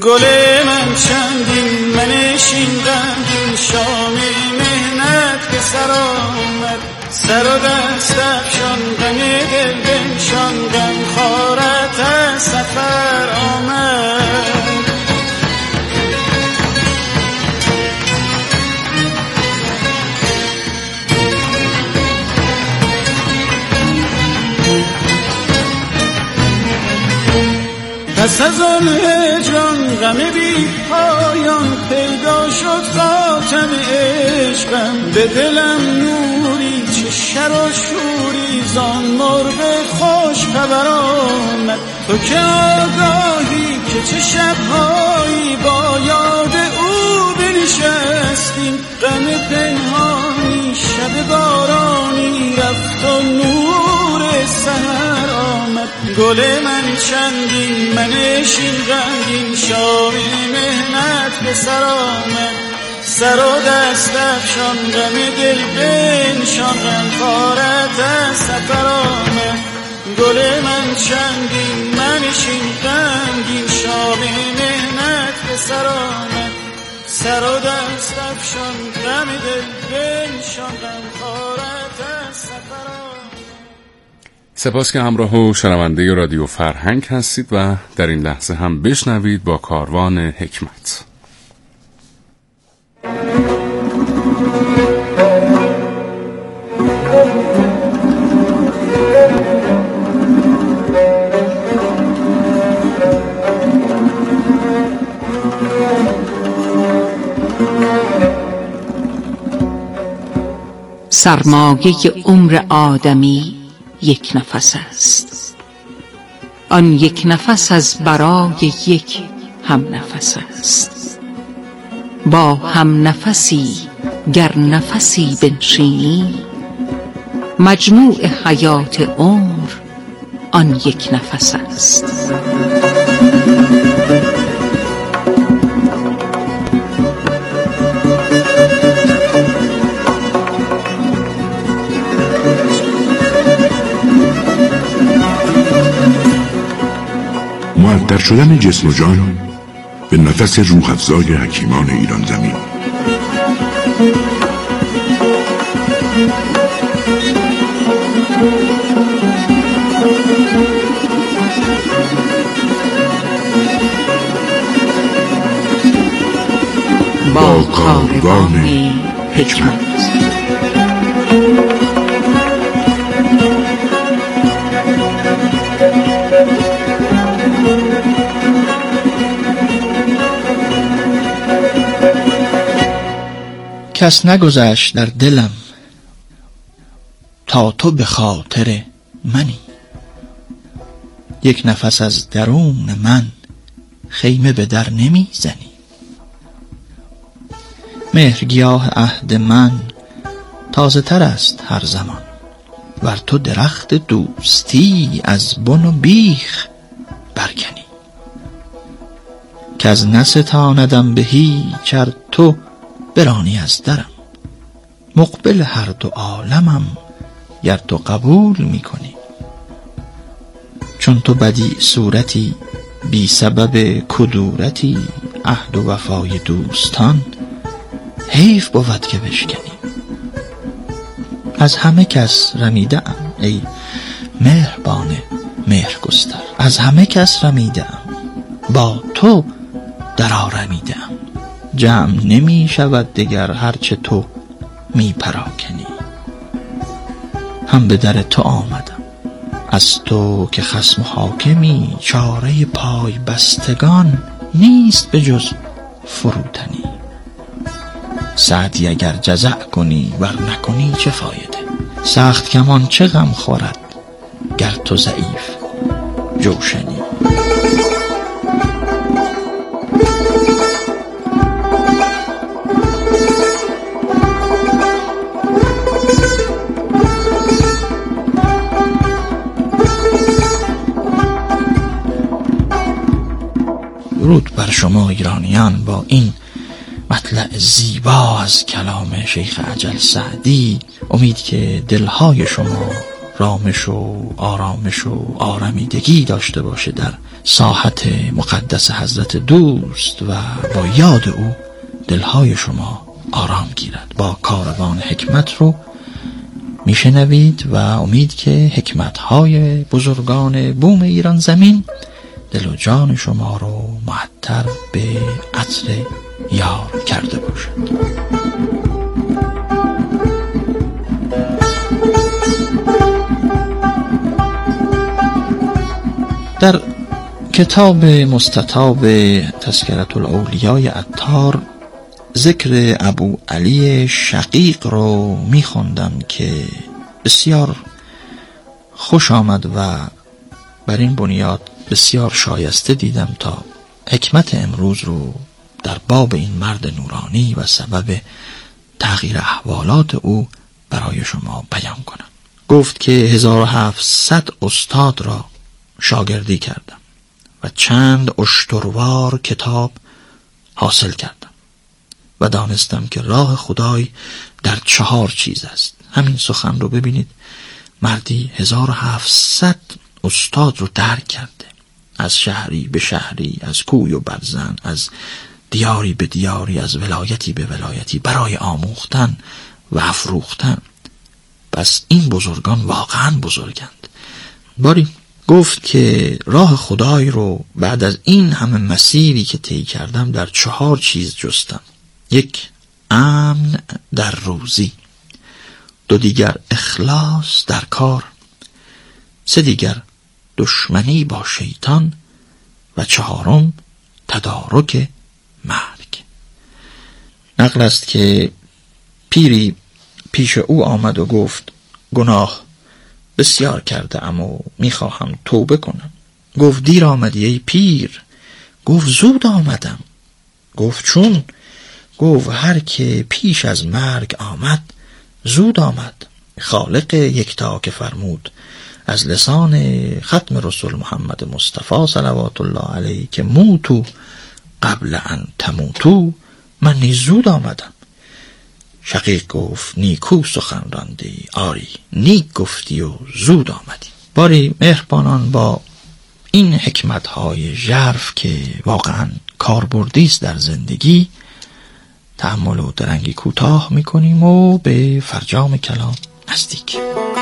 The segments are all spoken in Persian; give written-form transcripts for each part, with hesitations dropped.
گل من چندین منشین غمگین شام مهنت که سر آمد سر و دست افشان غم دل بنشان غم خارت از سفر آمد پس از آن هجران غم بی پایان پیدا شد خاتم عشقم به دلم نوری چه شر و شوری زان مرغ خوش خبر آمد تو که آگاهی که چه شبهایی با یاد او بنشستیم غم پنهانی شب بارانی رفت و نور سحر آمد گل من چندین منشین غمگین شام مهنت به سر آمد سر و دست افشان غم دل بنشان غم خارت از سفر آمد گل من چندین منشین غمگین شام مهنت به سر آمد سر و دست افشان غم دل بنشان غم خارت از سفر آمد. سپاس که همراه و شنونده رادیو فرهنگ هستید و در این لحظه هم بشنوید با کاروان حکمت. سرمایه عمر آدمی یک نفس است، آن یک نفس از برای یک هم نفس است. با هم نفسی گر نفسی بنشینی، مجموع حیات عمر آن یک نفس است. معطر شدن جسم و جان به نفس روح افزای حکیمان ایران زمین. با کاروان حکمت. کس نگذشت در دلم تا تو به خاطر منی، یک نفس از درون من خیمه به در نمی زنی. مهرگیاه عهد من تازه تر است هر زمان، ور تو درخت دوستی از بن و بیخ برکنی. که از نستاندم به هیچ ار تو برانی از درم، مقبل هر دو عالمم گر تو قبول میکنی. چون تو بدیع صورتی بی سبب کدورتی، عهد و وفای دوستان حیف بود که بشکنی. از همه کس رمیده ام ای مهربان مهرگستر، از همه کس رمیده ام با تو در آرمیده ام. جمع نمی شود دگر هرچه تو می پراکنی. هم به در تو آمدم از تو که خصم و حاکمی، چاره پای بستگان نیست به جز فروتنی. سعدی اگر جزع کنی ور نکنی چه فایده، سخت کمان چه غم خورد گر تو ضعیف جوشنی. درود بر شما ایرانیان با این مطلع زیبا از کلام شیخ اجل سعدی. امید که دلهای شما رامش و آرامش و آرمیدگی داشته باشه در ساحت مقدس حضرت دوست و با یاد او دلهای شما آرام گیرد. با کاروان حکمت رو میشنوید و امید که حکمتهای بزرگان بوم ایران زمین دل و جان شما رو معطر به عطر یار کرده باشد. در کتاب مستطاب تذکرة الاولیاء عطار ذکر ابو علی شقیق رو میخوندم که بسیار خوش آمد و بر این بنیاد بسیار شایسته دیدم تا حکمت امروز رو در باب این مرد نورانی و سبب تغییر احوالات او برای شما بیان کنم. گفت که 1700 استاد را شاگردی کردم و چند اشتروار کتاب حاصل کردم و دانستم که راه خدای در 4 چیز است. همین سخن رو ببینید، مردی 1700 استاد رو درک کرده، از شهری به شهری، از کوی و برزن، از دیاری به دیاری، از ولایتی به ولایتی، برای آموختن و افروختن. پس این بزرگان واقعا بزرگند. باری گفت که راه خدای رو بعد از این همه مسیری که طی کردم در 4 چیز جستم. 1. امن در روزی. 2 دیگر اخلاص در کار. 3 دیگر دشمنی با شیطان و 4 تدارک مرگ. نقل است که پیری پیش او آمد و گفت گناه بسیار کرده ام و میخواهم توبه کنم. گفت دیر آمدی ای پیر. گفت زود آمدم. گفت چون؟ گفت هر که پیش از مرگ آمد زود آمد. خالق یکتا که فرمود از لسان ختم رسول محمد مصطفی صلوات الله علیه که موتو قبل ان تموتو، من نیز زود آمدم. شقیق گفت نیکو سخن راندی، آری نیک گفتی و زود آمدی. باری مهربانان، با این حکمتهای ژرف که واقعا کاربردی است در زندگی تأمل و درنگی کوتاه میکنیم و به فرجام کلام نزدیک.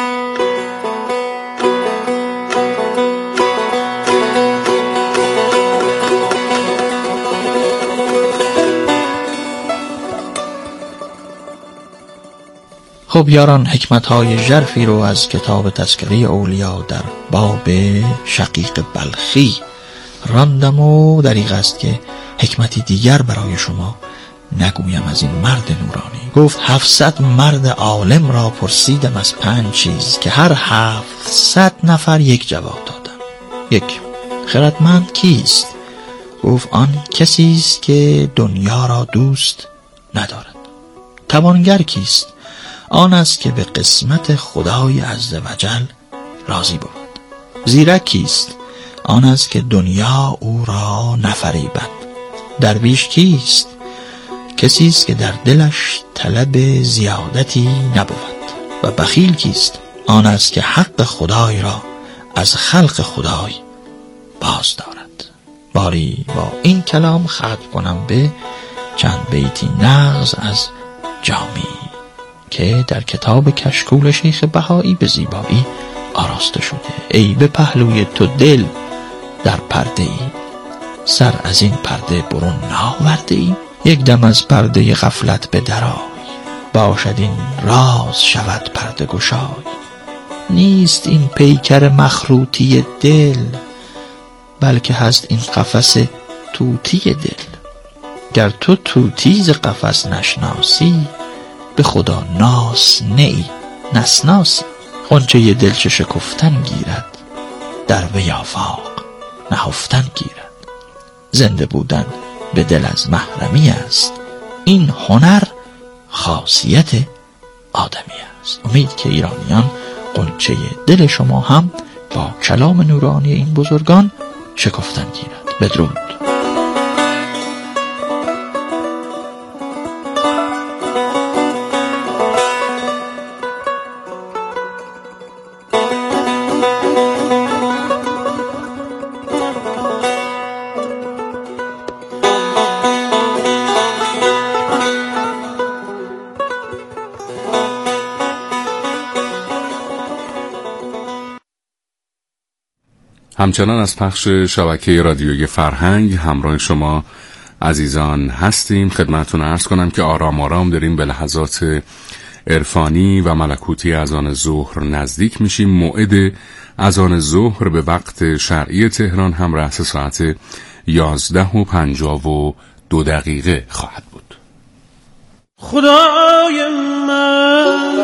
خب یاران، حکمتهای ژرفی رو از کتاب تذکره اولیا در باب شقیق بلخی راندم و دریغ است که حکمتی دیگر برای شما نگویم از این مرد نورانی. گفت 700 مرد عالم را پرسیدم از 5 چیز که هر 700 نفر یک جواب دادم. 1. خردمند کیست؟ گفت آن کسی است که دنیا را دوست ندارد. توانگر کیست؟ آن است که به قسمت خدای عزوجل راضی بود. زیرک کیست؟ آن است که دنیا او را نفریبد. درویش کیست؟ کسی است که در دلش طلب زیادتی نبود. و بخیل کیست؟ آن است که حق خدای را از خلق خدای باز دارد. باری با این کلام ختم کنم به چند بیتی نغز از جامی که در کتاب کشکول شیخ بهایی به زیبایی آراسته شده. ای به پهلوی تو دل در پرده ای، سر از این پرده برون ناورده ای. یک دم از پرده غفلت به درآی، باشد این راز شود پرده گشای. نیست این پیکر مخروطی دل، بلکه هست این قفس توتی دل. گر تو توتی ز قفس نشناسی، به خدا ناس نی نسناسی. غنچه دل چه شکفتن گیرد، در وی آفاق نهفتن گیرد. زنده بودن به دل از محرمی است، این هنر خاصیت آدمی است. امید که ایرانیان غنچه دل شما هم با کلام نورانی این بزرگان شکفتن گیرد. بدرود. همچنان از پخش شبکه رادیویی فرهنگ همراه شما عزیزان هستیم. خدمتتون عرض کنم که آرام آرام داریم به لحظات عرفانی و ملکوتی اذان ظهر نزدیک میشیم. موعد اذان ظهر به وقت شرعی تهران هم رأس ساعت 11:52 خواهد بود. خدای من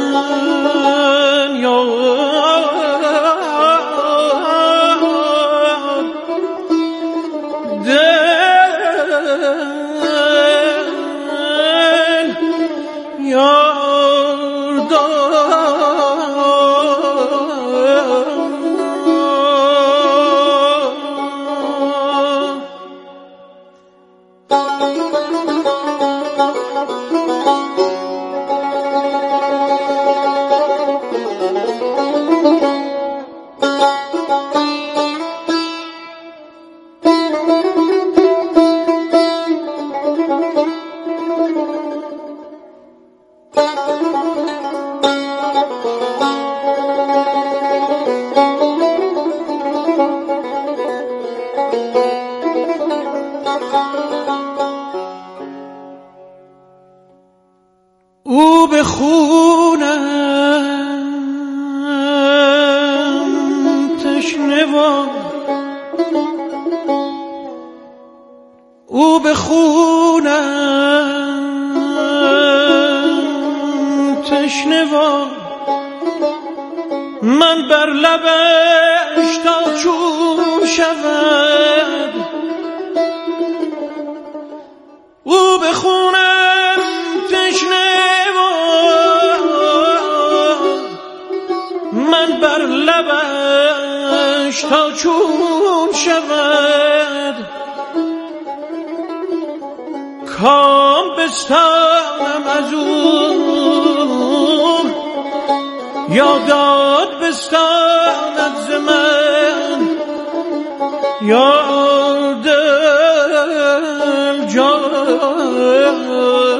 یا او به خونم تشنه و او به خونم تشنه و من بر لبش تا چون شود او به خونم تشنه من بر لبش تا چون شود کام بستانم از اون یا داد بستاند ز من یا دل جان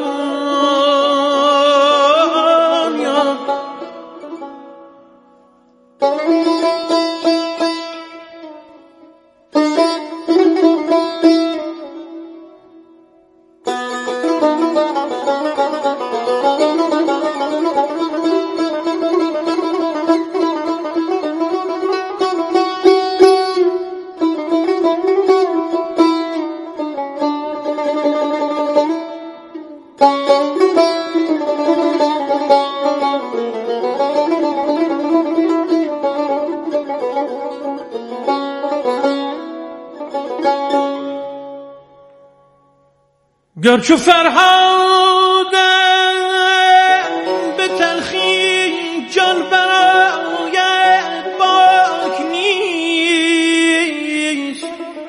گرچه فرهادم به تلخی جان برایت باک نیست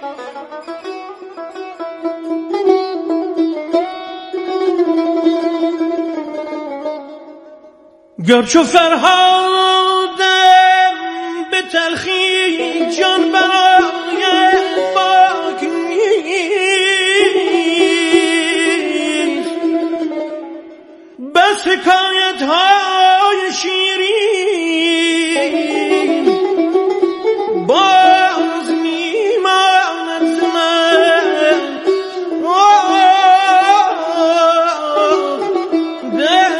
گرچه فرهادم به تلخی جان برایت باک بس حکایت های شیرین باز میماند ز من دل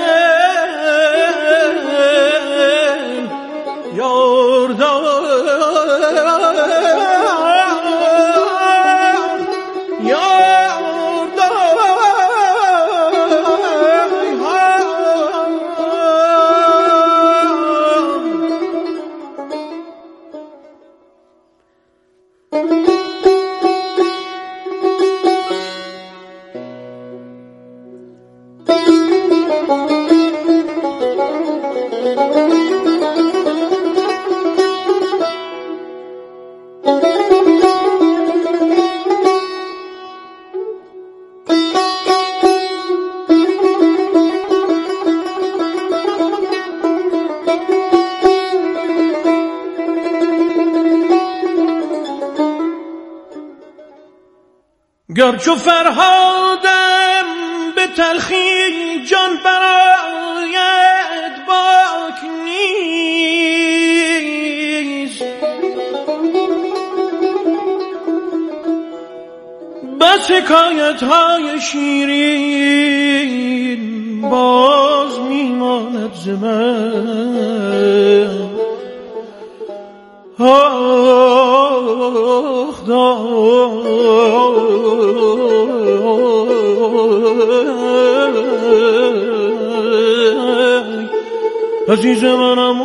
گرچه فرهادم به تلخی جان برایت باک نیست حکایت های شیرین باز میماند ز من. آخ عزیز منم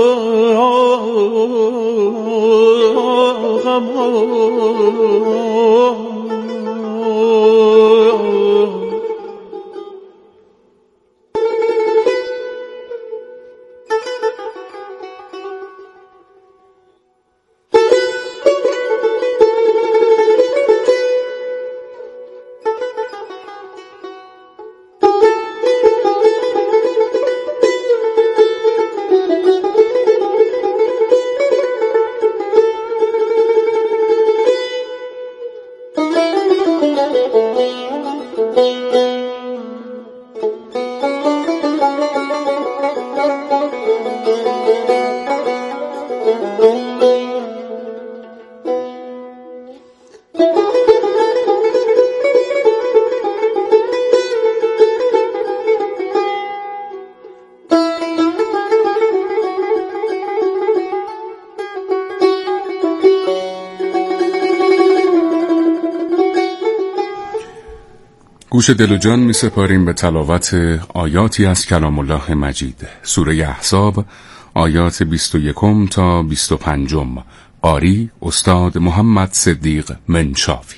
گوش دل و جان می سپاریم به تلاوت آیاتی از کلام الله مجید، سوره احزاب، آیات 21 تا 25. قاری استاد محمد صدیق منشاوی.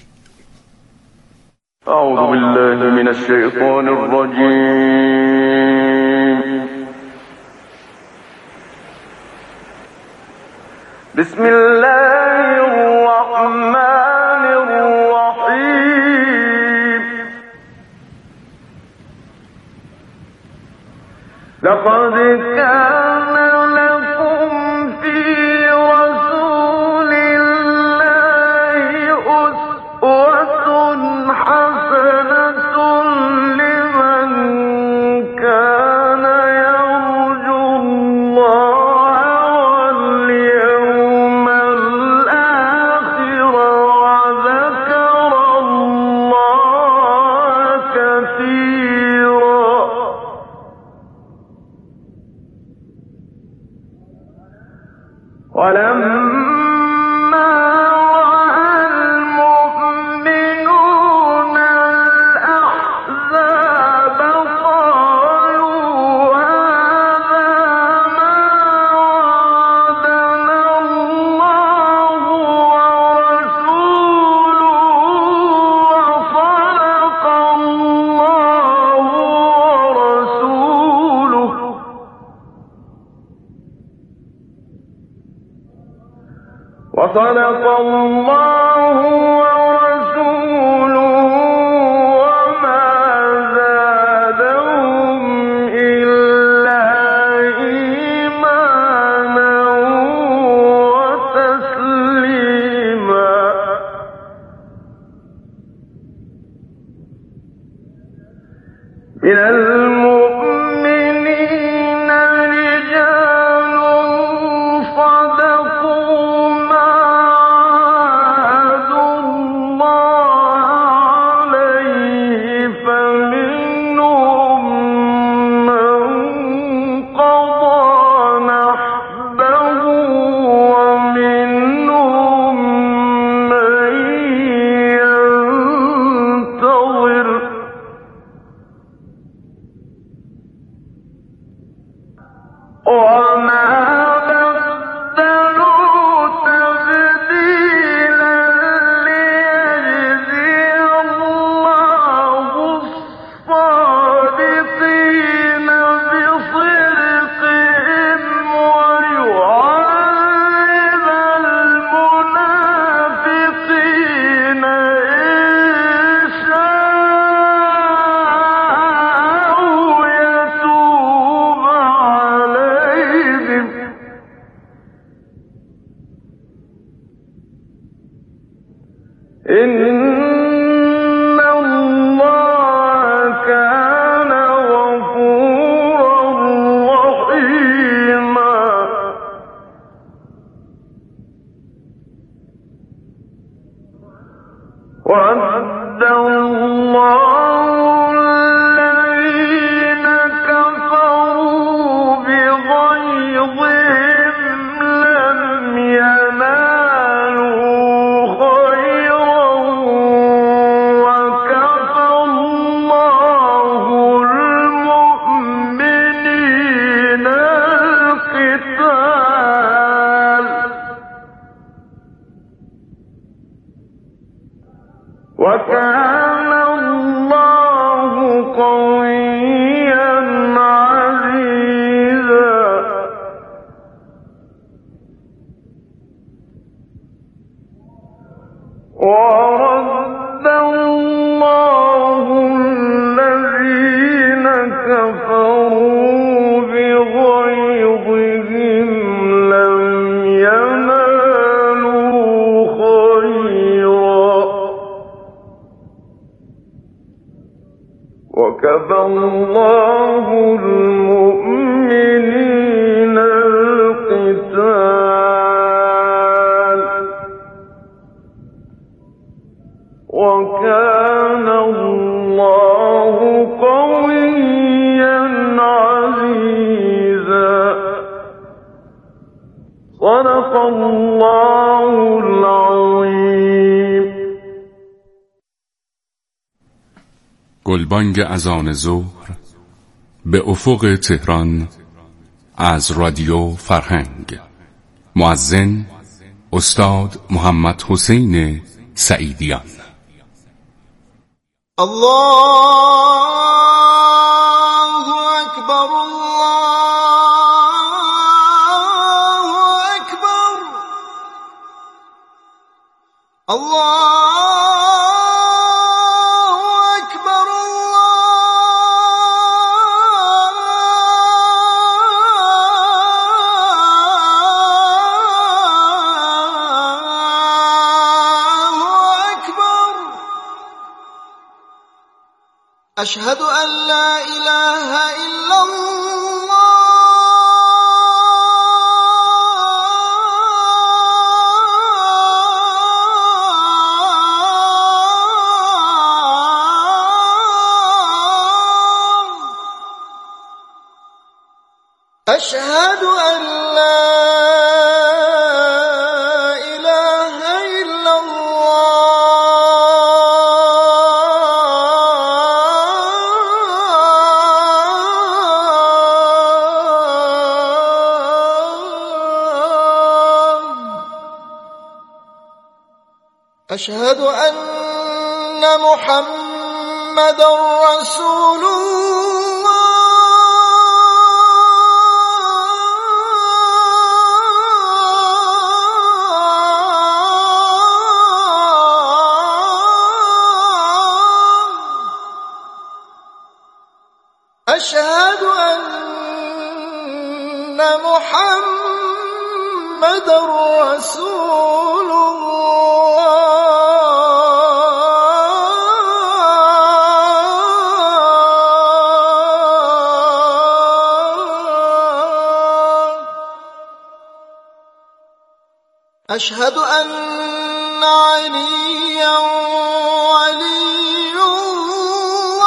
اعوذ بالله من الشیطان الرجیم. بسم الله الرحمن الرحیم. لقد كان لكم في رسول الله أسوة حسنة لمن كان يرجو الله واليوم الآخر وذكر الله كثيرا. ولما رأى المؤمنون الأحزاب قالوا هذا ما وعدنا الله ورسوله وصدق الله ورسوله وصدق الله ورسوله وما زادهم إلا إيمانا وتسليما. من المؤمنين رجال صدقوا ما عاهدوا الله عليه فمنهم من قضى نحبه ومنهم من ينتظر وكفى الله المؤمنين القتال وكان الله قويا عزيزا. صدق الله العظيم. گلبانگ اذان ظهر به افق تهران از رادیو فرهنگ. مؤذن استاد محمد حسین سعیدیان. الله اکبر، الله اکبر، الله أشهد أن لا إله إلا الله أشهد أن لا إله إلا أشهد أن محمدًا رسول الله. أشهد أن محمدًا رسول أشهد أن عليا ولي الله.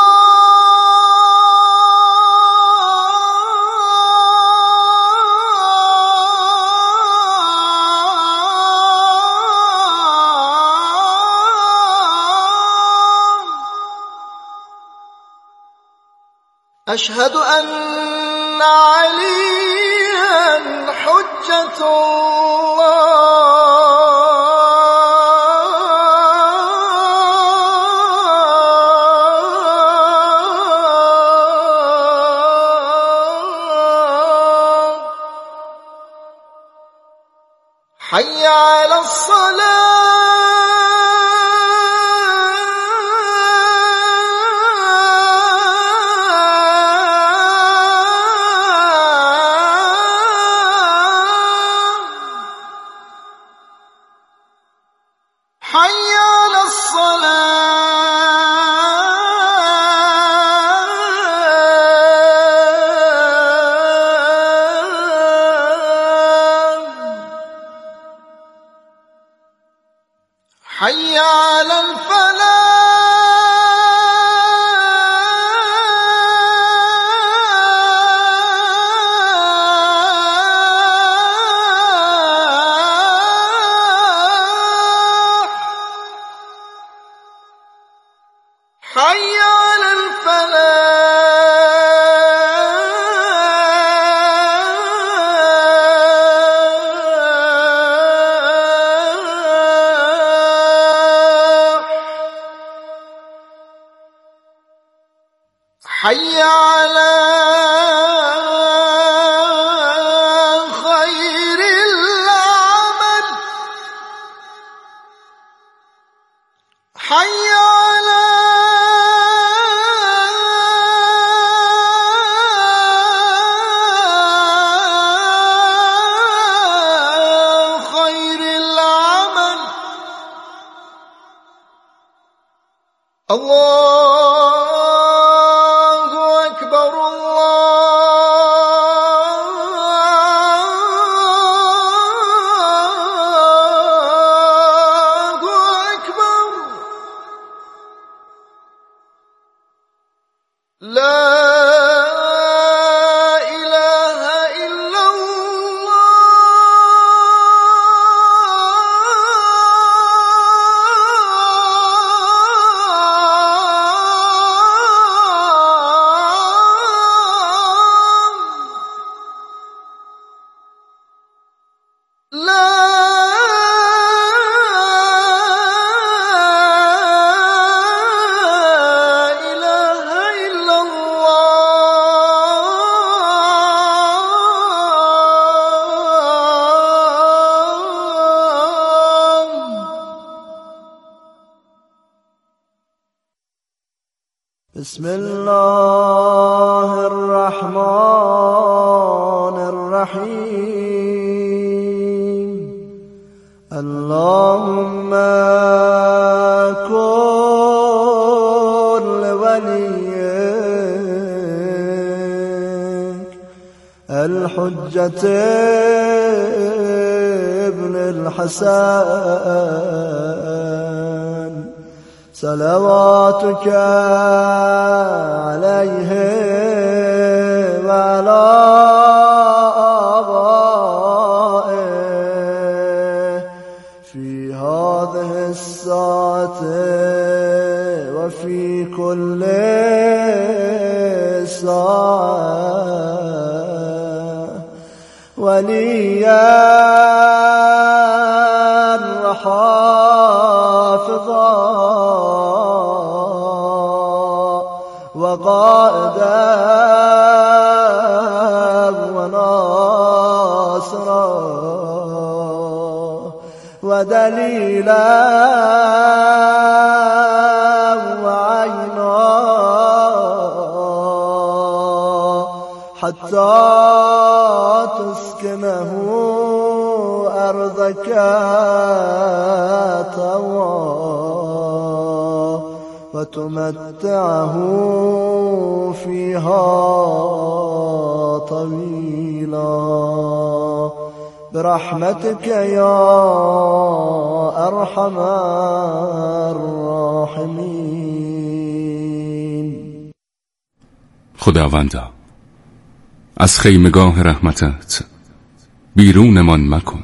أشهد أن عليا حجة الله. حي على الصلاة. حي على الصلاة. حي على الفلاح. حي على الفلاح. حي على خير العمل. حي على خير العمل. الله بسم الله الرحمن الرحیم اللهم كن لوليك الحجة ابن الحسن صلواتك عليه وعلى آبائه في هذه الساعة وفي كل ساعة وليا وحافظا وقائدا وناصرا ودليلا وعينا حتى تسكنه أرضك طوعا وتمتعه فيها طويلا برحمتك يا أرحم الراحمين. خداوندا از خیمگاه رحمتت بیرونمان مکن،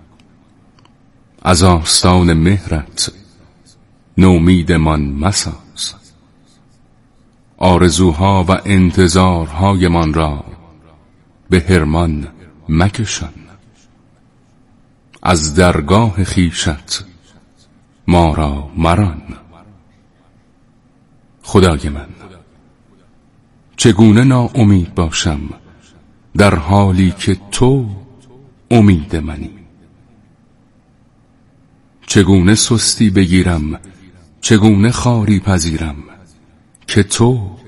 از آستان مهرت نومیدمان مساز، آرزوها و انتظارهایمان را به حرمان مکشان، از درگاه خویشت ما را مران. خدای من، چگونه ناامید باشم در حالی که تو امید منی؟ چگونه سستی بگیرم، چگونه خواری پذیرم که تو